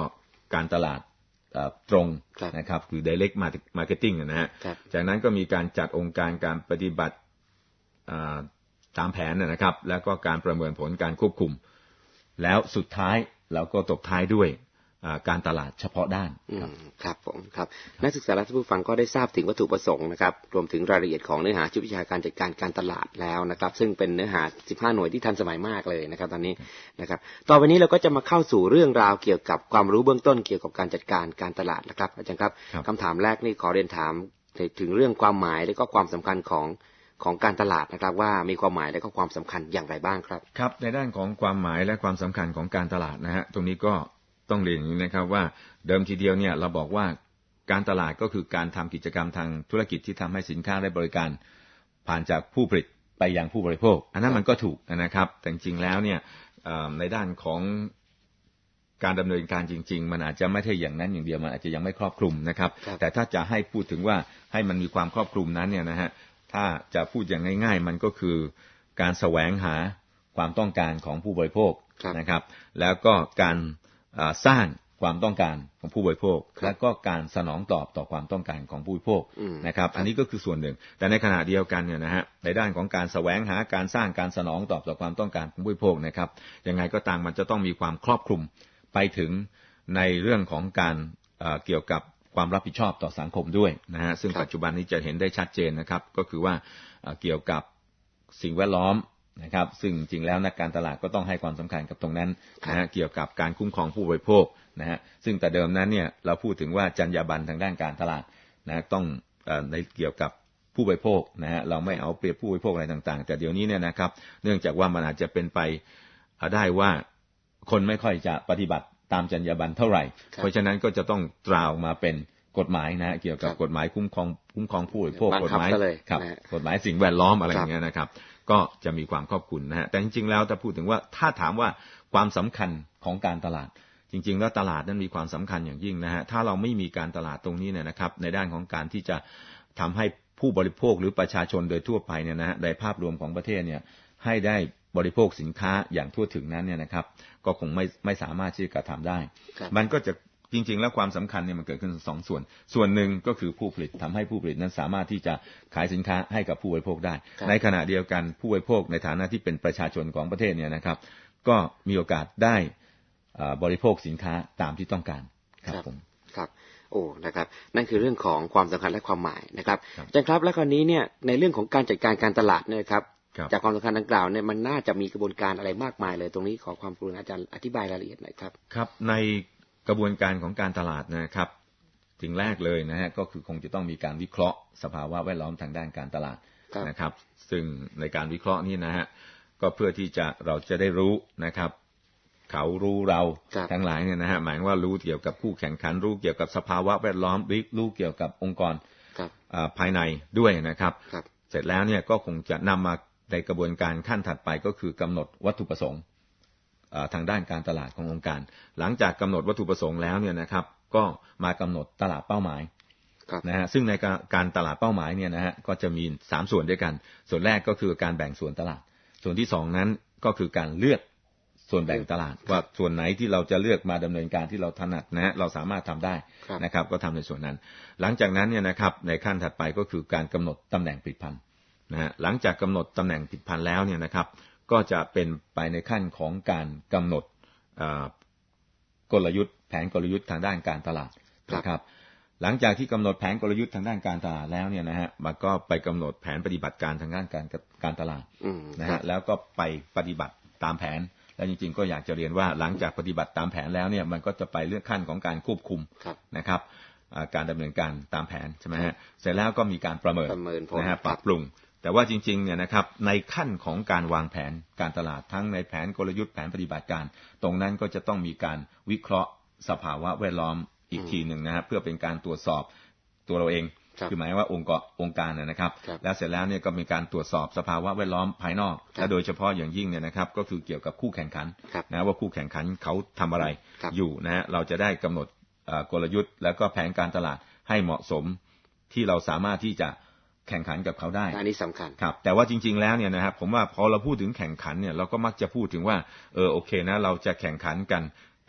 การตลาดตรงนะครับคือ direct marketing นะฮะจากนั้นก็มีการจัดองค์การการปฏิบัติตามแผนนะครับแล้วก็การประเมินผลการควบคุมแล้วสุดท้ายเราก็ตบท้ายด้วยการตลาดเฉพาะด้านครับผมครับนักศึกษาและท่านผู้ฟังก็ได้ทราบถึงวัตถุประสงค์นะครับรวมถึงรายละเอียดของเนื้อหาชุดวิชาการจัดการการตลาดแล้วนะครับซึ่งเป็นเนื้อหา15หน่วยที่ทันสมัยมากเลยนะครับตอนนี้นะครับต่อไปนี้เราก็จะมาเข้าสู่เรื่องราวเกี่ยวกับความรู้เบื้องต้นเกี่ยวกับการจัดการการตลาดนะครับอาจารย์ครับคำถามแรกนี่ขอเรียนถามถึงเรื่องความหมายและก็ความสำคัญของการตลาดนะครับว่ามีความหมายและก็ความสำคัญอย่างไรบ้างครับครับในด้านของความหมายและความสำคัญของการตลาดนะฮะตรงนี้ก็ต้องเรียนอย่างนี้นะครับว่าเดิมทีเดียวเนี่ยเราบอกว่าการตลาดก็คือการทำกิจกรรมทางธุรกิจที่ทำให้สินค้าและบริการผ่านจากผู้ผลิตไปยังผู้บริโภคอันนั้นมันก็ถูกนะครับแต่จริงๆแล้วเนี่ยในด้านของการดำเนินการจริงๆมันอาจจะไม่ใช่อย่างนั้นอย่างเดียวมันอาจจะยังไม่ครอบคลุมนะครับแต่ถ้าจะให้พูดถึงว่าให้มันมีความครอบคลุมนั้นเนี่ยนะฮะถ้าจะพูดอย่างง่ายๆมันก็คือการแสวงหาความต้องการของผู้บริโภคนะครับแล้วก็การสร้างความต้องการของผู้บริโภคและก็การสนองตอบต่อความต้องการของผู้บริโภคนะครับอันนี้ก็คือส่วนหนึ่งแต่ในขณะเดียวกันเนี่ยนะฮะในด้านของการแสวงหาการสร้างการสนองตอบต่อความต้องการของผู้บริโภคนะครับยังไงก็ตามมันจะต้องมีความครอบคลุมไปถึงในเรื่องของการเกี่ยวกับความรับผิดชอบต่อสังคมด้วยนะฮะซึ่งปัจจุบันนี้จะเห็นได้ชัดเจนนะครับก็คือว่าเกี่ยวกับสิ่งแวดล้อมนะครับซึ่งจริงแล้วนักการตลาดก็ต้องให้ความสำคัญกับตรงนั้นนะฮะเกี่ยวกับการคุ้มครองผู้บริโภคนะฮะซึ่งแต่เดิมนั้นเนี่ยเราพูดถึงว่าจรรยาบรรณทางด้านการตลาดนะต้องในเกี่ยวกับผู้บริโภคนะฮะเราไม่เอาเปรียบผู้บริโภคอะไรต่างๆแต่เดี๋ยวนี้เนี่ยนะครับเนื่องจากว่ามันอาจจะเป็นไปได้ว่าคนไม่ค่อยจะปฏิบัติตามจรรยาบรรณเท่าไหร่เพราะฉะนั้นก็จะต้องตราออกมาเป็นกฎหมายนะเกี่ยวกับกฎหมายคุ้มครองผู้บริโภคกฎหมายครับกฎหมายสิ่งแวดล้อมอะไรอย่างเงี้ยนะครับก็จะมีความครอบคลุมนะฮะแต่จริงๆแล้วถ้าพูดถึงว่าถ้าถามว่าความสำคัญของการตลาดจริงๆแล้วตลาดนั้นมีความสำคัญอย่างยิ่งนะฮะถ้าเราไม่มีการตลาดตรงนี้เนี่ยนะครับในด้านของการที่จะทำให้ผู้บริโภคหรือประชาชนโดยทั่วไปเนี่ยนะฮะในภาพรวมของประเทศเนี่ยให้ได้บริโภคสินค้าอย่างทั่วถึงนั้นเนี่ยนะครับก็คงไม่สามารถที่จะกระทำได้มันก็จะจริงๆแล้วความสำคัญเนี่ยมันเกิดขึ้น2 ส่วนหนึ่งก็คือผู้ผลิตทำให้ผู้ผลิตนั้นสามารถที่จะขายสินค้าให้กับผู้บริโภคได้ในขณะเดียวกันผู้บริโภคในฐานะที่เป็นประชาชนของประเทศเนี่ยนะครับก็มีโอกาสได้บริโภคสินค้าตามที่ต้องการครับผมครับโอ้นะครับนั่นคือเรื่องของความสำคัญและความหมายนะครับอาจารย์ครับและคราวนี้เนี่ยในเรื่องของการจัดการการตลาดเนี่ยครับจากความสำคัญดังกล่าวเนี่ยมันน่าจะมีกระบวนการอะไรมากมายเลยตรงนี้ขอความกรุณาอาจารย์อธิบายรายละเอียดหน่อยครับครับในกระบวนการของการตลาดนะครับสิ่งแรกเลยนะฮะก็คือคงจะต้องมีการวิเคราะห์สภาวะแวดล้อมทางด้านการตลาดนะครับซึ่งในการวิเคราะห์นี้นะฮะก็เพื่อที่เราจะได้รู้นะครับเขารู้เราทั้งหลายเนี่ยนะฮะหมายว่ารู้เกี่ยวกับคู่แข่งขันรู้เกี่ยวกับสภาวะแวดล้อมรู้เกี่ยวกับองค์กรภายในด้วยนะครับเสร็จแล้วเนี่ยก็คงจะนำมาในกระบวนการขั้นถัดไปก็คือกำหนดวัตถุประสงค์ทางด้านการตลาดขององค์การหลังจากกำหนดวัตถุประสงค์แล้วเนี่ยนะครับก็มากำหนดตลาดเป้าหมายนะฮะซึ่งในการตลาดเป้าหมายเนี่ยนะฮะก็จะมี3ส่วนด้วยกันส่วนแรกก็คือการแบ่งส่วนตลาดส่วนที่2นั้นก็คือการเลือกส่วนแบ่งตลาดว่าส่วนไหนที่เราจะเลือกมาดำเนินการที่เราถนัดนะฮะเราสามารถทำได้นะครับก็ทำในส่วนนั้นหลังจากนั้นเนี่ยนะครับในขั้นถัดไปก็คือการกำหนดตำแหน่งผลิตภัณฑ์นะฮะหลังจากกำหนดตำแหน่งผลิตภัณฑ์แล้วเนี่ยนะครับก็จะเป็นไปในขั้นของการกำหนดกลยุทธ์แผนกลยุทธ์ทางด้านการตลาดนะครับหลังจากที่กำหนดแผนกลยุทธ์ทางด้านการตลาดแล้วเนี่ยนะฮะมันก็ไปกำหนดแผนปฏิบัติการทางด้านการตลาดนะฮะแล้วก็ไปปฏิบัติตามแผนและจริงๆก็อยากจะเรียนว่าหลังจากปฏิบัติตามแผนแล้วเนี่ยมันก็จะไปเรื่องขั้นของการควบคุมนะครับการดำเนินการตามแผนใช่ไหมฮะเสร็จแล้วก็มีการประเมินนะฮะปรับปรุงแต่ว่าจริงๆเนี่ยนะครับในขั้นของการวางแผนการตลาดทั้งในแผนกลยุทธ์แผนปฏิบัติการตรงนั้นก็จะต้องมีการวิเคราะห์สภาวะแวดล้อมอีกทีหนึ่งนะฮะเพื่อเป็นการตรวจสอบตัวเราเองคือหมายว่าองค์การนะครับแล้วเสร็จแล้วเนี่ยก็มีการตรวจสอบสภาวะแวดล้อมภายนอกและโดยเฉพาะอย่างยิ่งเนี่ยนะครับก็คือเกี่ยวกับคู่แข่งขันนะว่าคู่แข่งขันเขาทำอะไรอยู่นะฮะเราจะได้กำหนดกลยุทธ์แล้วก็แผนการตลาดให้เหมาะสมที่เราสามารถที่จะแข่งขันกับเขาได้อันนี้สำคัญครับแต่ว่าจริงๆแล้วเนี่ยนะครับผมว่าพอเราพูดถึงแข่งขันเนี่ยเราก็มักจะพูดถึงว่าโอเคนะเราจะแข่งขันกัน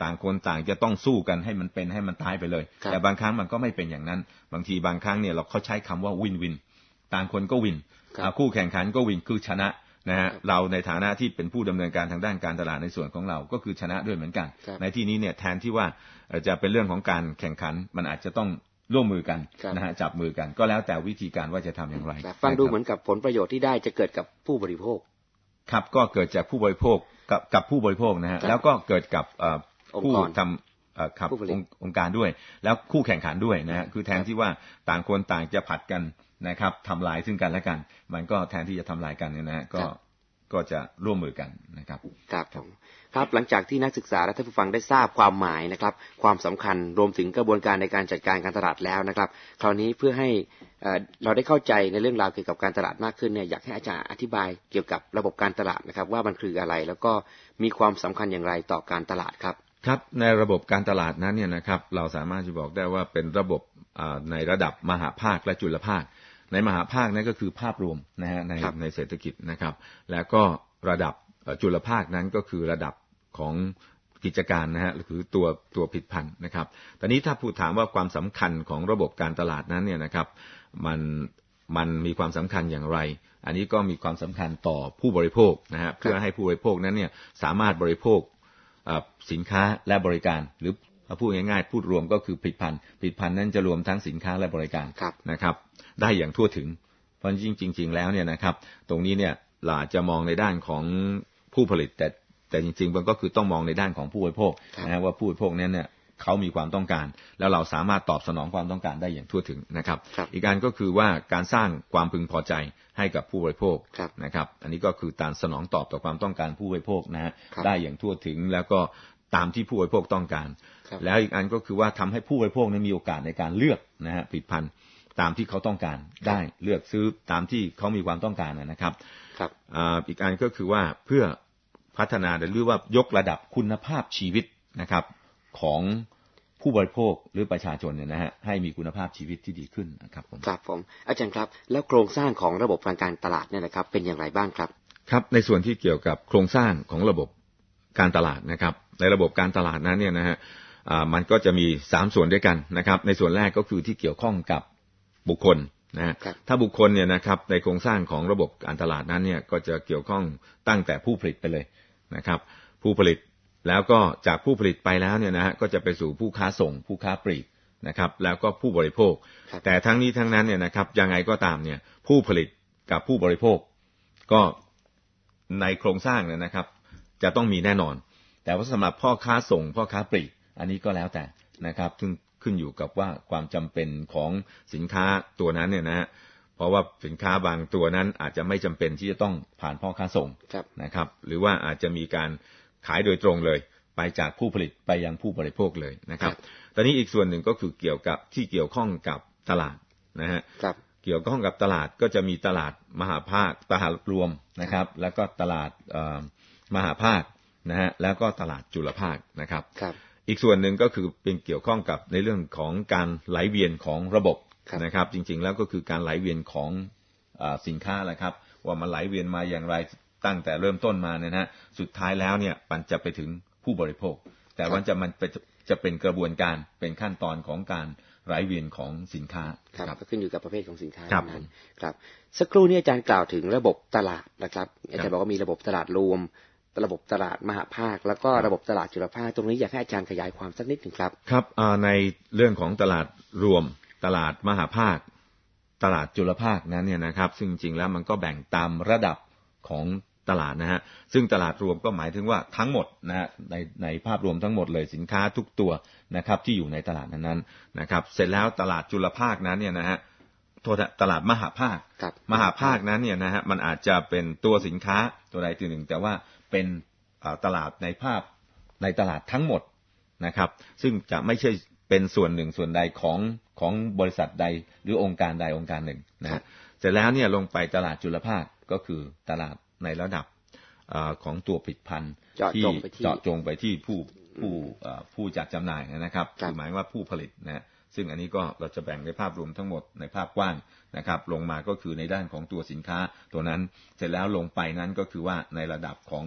ต่างคนต่างจะต้องสู้กันให้มันเป็นให้มันตายไปเลยแต่บางครั้งมันก็ไม่เป็นอย่างนั้นบางทีบางครั้งเนี่ยเขาใช้คำว่าวินวินต่างคนก็วินคู่แข่งขันก็วินคือชนะนะฮะเราในฐานะที่เป็นผู้ดำเนินการทางด้านการตลาดในส่วนของเราก็คือชนะด้วยเหมือนกันในที่นี้เนี่ยแทนที่ว่าจะเป็นเรื่องของการแข่งขันมันอาจจะต้องร่วมมือกันนะฮะจับมือกันก็แล้วแต่วิธีการว่าจะทำอย่างไรฟังดูเหมือนกับผลประโยชน์ที่ได้จะเกิดกับผู้บริโภคครับก็เกิดจากผู้บริโภคกับผู้บริโภคนะฮะแล้วก็เกิดกับผู้ทำครับองค์การด้วยแล้วคู่แข่งขันด้วยนะฮะคือแทนที่ว่าต่างคนต่างจะผัดกันนะครับทำลายซึ่งกันและกันมันก็แทนที่จะทำลายกันเนี่ยนะฮะก็จะร่วมมือกันนะครับครับผมครับหลังจากที่นักศึกษาและท่านผู้ฟังได้ทราบความหมายนะครับความสำคัญรวมถึงกระบวนการในการจัดการการตลาดแล้วนะครับคราวนี้เพื่อให้เราได้เข้าใจในเรื่องราวเกี่ยวกับการตลาดมากขึ้นเนี่ยอยากให้อาจารย์อธิบายเกี่ยวกับระบบการตลาดนะครับว่ามันคืออะไรแล้วก็มีความสำคัญอย่างไรต่อการตลาดครับครับในระบบการตลาดนั้นเนี่ยนะครับเราสามารถจะบอกได้ว่าเป็นระบบในระดับมหาภาคและจุลภาคในมหาภาคนั้นก็คือภาพรวมนะฮะในเศรษฐกิจนะครับแล้วก็ระดับจุลภาคนั้นก็คือระดับของกิจการนะฮะหรือตัวผลิตภัณฑ์นะครับตอนนี้ถ้าพูดถามว่าความสำคัญของระบบการตลาดนั้นเนี่ยนะครับมันมีความสำคัญอย่างไรอันนี้ก็มีความสำคัญต่อผู้บริโภคนะฮะเพื่อให้ผู้บริโภคนั้นเนี่ยสามารถบริโภคสินค้าและบริการหรือพูดง่ายๆพูดรวมก็คือผลิตภัณฑ์นั้นจะรวมทั้งสินค้าและบริการนะครับได้อย่างทั่วถึงเพราะจริงๆแล้วเนี่ยนะครับตรงนี้เนี่ยเราอาจจะมองในด้านของผู้ผลิตแต่จริงๆมันก็คือต้องมองในด้านของผู้บริโภคนะฮะว่าผู้บริโภคนั้นเนี่ยเขามีความต้องการแล้วเราสามารถตอบสนองความต้องการได้อย่างทั่วถึงนะครับอีกการก็คือว่าการสร้างความพึงพอใจให้กับผู้บริโภคนะครับอันนี้ก็คือการสนองตอบต่อความต้องการผู้บริโภคนะฮะได้อย่างทั่วถึงแล้วก็ตามที่ผู้บริโภคต้องการแล้วอีกอันก็คือว่าทำให้ผู้บริโภคนั้นมีโอกาสในการเลือกนะฮะผลิตภัณฑ์ตามที่เขาต้องการได้เลือกซื้อตามที่เขามีความต้องการนะครับอีกอันก็คือว่าเพื่อพัฒนาหรือว่ายกระดับคุณภาพชีวิตนะครับของผู้บริโภคหรือประชาชนเนี่ยนะฮะให้มีคุณภาพชีวิตที่ดีขึ้นนะครับผมครับผมอาจารย์ครับแล้วโครงสร้างของระบบการตลาดเนี่ยนะครับเป็นอย่างไรบ้างครับครับในส่วนที่เกี่ยวกับโครงสร้างของระบบการตลาดนะครับในระบบการตลาดนั้นเนี่ยนะฮะมันก็จะมี3ส่วนด้วยกันนะครับในส่วนแรกก็คือที่เกี่ยวข้องกับบุคคลนะฮะถ้าบุคคลเนี่ยนะครับในโครงสร้างของระบบการตลาดนั้นเนี่ยก็จะเกี่ยวข้องตั้งแต่ผู้ผลิตไปเลยนะครับผู้ผลิตแล้วก็จากผู้ผลิตไปแล้วเนี่ยนะฮะก็จะไปสู่ผู้ค้าส่งผู้ค้าปลีกนะครับแล้วก็ผู้บริโภคแต่ทั้งนี้ทั้งนั้นเนี่ยนะครับยังไงก็ตามเนี่ยผู้ผลิตกับผู้บริโภคก็ในโครงสร้างเนี่ยนะครับจะต้องมีแน่นอนแต่ว่าสำหรับพ่อค้าส่งพ่อค้าปลีกอันนี้ก็แล้วแต่นะครับซึ่งขึ้นอยู่กับว่าความจำเป็นของสินค้าตัวนั้นเนี่ยนะฮะเพราะว่าสินค้าบางตัวนั้นอาจจะไม่จำเป็นที่จะต้องผ่านพ่อค้าส่งนะครับหรือว่าอาจจะมีการขายโดยตรงเลยไปจากผู้ผลิตไปยังผู้บริโภคเลยนะครับตอนนี้อีกส่วนหนึ่งก็คือเกี่ยวข้องกับตลาดนะฮะเกี่ยวข้องกับตลาดก็จะมีตลาดมหาภาคตลาดรวมนะครับแล้วก็ตลาดมหาภาคนะฮะแล้วก็ตลาดจุลภาคนะครับอีกส่วนหนึ่งก็คือเป็นเกี่ยวข้องกับในเรื่องของการไหลเวียนของระบบนะครับจริงๆแล้วก็คือการไหลเวียนของสินค้าแหละครับว่ามันไหลเวียนมาอย่างไรตั้งแต่เริ่มต้นมาเนี่ยนะสุดท้ายแล้วเนี่ยมันจะไปถึงผู้บริโภคแต่ว่ามันจะเป็นกระบวนการเป็นขั้นตอนของการไหลเวียนของสินค้าครับก็ขึ้นอยู่กับประเภทของสินค้านั้นครับสักครู่นี้อาจารย์กล่าวถึงระบบตลาดนะครับอาจารย์บอกว่ามีระบบตลาดรวมระบบตลาดมหาภาคแล้วก็ระบบตลาดจุลภาคตรงนี้อยากให้อาจารย์ขยายความสักนิดหนึ่งครับครับในเรื่องของตลาดรวมตลาดมหาภาคตลาดจุลภาคนั้นเนี่ยนะครับซึ่งจริงๆแล้วมันก็แบ่งตามระดับของตลาดนะฮะซึ่งตลาดรวมก็หมายถึงว่าทั้งหมดนะฮะในภาพรวมทั้งหมดเลยสินค้าทุกตัวนะครับที่อยู่ในตลาดนั้นนะครับเสร็จแล้วตลาดจุลภาคนั้นเนี่ยนะฮะตลาดมหาภาคนั้นเนี่ยนะฮะมันอาจจะเป็นตัวสินค้าตัวใดตัวหนึ่งแต่ว่าเป็นตลาดในตลาดทั้งหมดนะครับซึ่งจะไม่ใช่เป็นส่วนหนึ่งส่วนใดของบริษัทใดหรือองค์การใดองค์การหนึ่งนะฮะเสร็จแล้วเนี่ยลงไปตลาดจุลภาคก็คือตลาดในระดับของตัวผลิตภัณฑ์ที่เจาะจงไปที่ผู้จัดจำหน่ายนะครับคือหมายว่าผู้ผลิตนะซึ่งอันนี้ก็เราจะแบ่งในภาพรวมทั้งหมดในภาพกว้างนะครับลงมาก็คือในด้านของตัวสินค้าตัวนั้นเสร็จแล้วลงไปนั้นก็คือว่าในระดับของ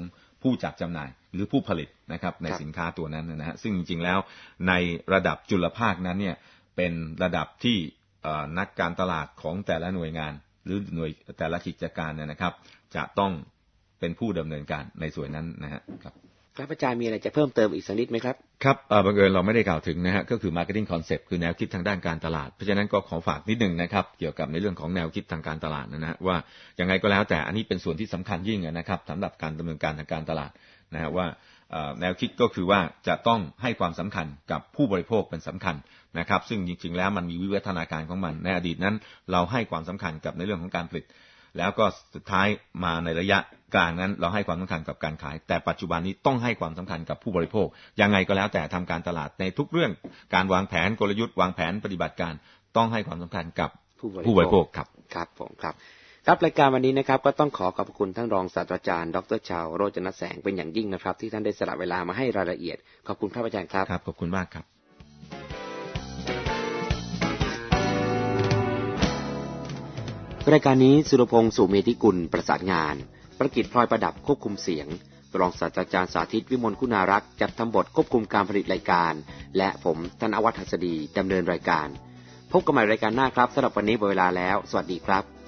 ผู้จัดจำหน่ายหรือผู้ผลิตนะครับในสินค้าตัวนั้นนะฮะซึ่งจริงๆแล้วในระดับจุลภาคนั้นเนี่ยเป็นระดับที่นักการตลาดของแต่ละหน่วยงานหรือหน่วยแต่ละกิจการนะครับจะต้องเป็นผู้ดำเนินการในส่วนนั้นนะฮะครับครับอาจารย์มีอะไรจะเพิ่มเติมอีกสักนิดไหมครับครับบังเอิญเราไม่ได้กล่าวถึงนะฮะก็คือ marketing concept คือแนวคิดทางด้านการตลาดเพราะฉะนั้นก็ขอฝากนิดนึงนะครับเกี่ยวกับในเรื่องของแนวคิดทางการตลาดนะฮะว่ายังไงก็แล้วแต่อันนี้เป็นส่วนที่สำคัญยิ่งนะครับสำหรับการดำเนินการทางการตลาดนะฮะว่าแนวคิดก็คือว่าจะต้องให้ความสำคัญกับผู้บริโภคเป็นสำคัญนะครับซึ่งจริงๆแล้วมันมีวิวัฒนาการของมันในอดีตนั้นเราให้ความสำคัญกับในเรื่องของการผลิตแล้วก็สุดท้ายมาในระยะกลางนั้นเราให้ความสำคัญกับการขายแต่ปัจจุบันนี้ต้องให้ความสำคัญกับผู้บริโภคยังไงก็แล้วแต่ทำการตลาดในทุกเรื่องการวางแผนกลยุทธ์วางแผนปฏิบัติการต้องให้ความสำคัญกับผู้บริโภคครับครับผมครับครับรายการวันนี้นะครับก็ต้องขอขอบคุณท่านรองศาสตราจารย์ดร.ชาวโรจนแสงเป็นอย่างยิ่งนะครับที่ท่านได้สละเวลามาให้รายละเอียดขอบคุณครับอาจารย์ครับครับขอบคุณมากครับรายการนี้สุรพงษ์สุเมธิกุลประสานงานประกิจพลอยประดับควบคุมเสียงรองศาสตราจารย์สาธิตวิมลคุณารักษ์จัดทำบทควบคุมการผลิตรายการและผมธนวัฒน์หัสดีดำเนินรายการพบกันใหม่รายการหน้าครับสำหรับวันนี้หมดเวลาแล้วสวัสดีครับ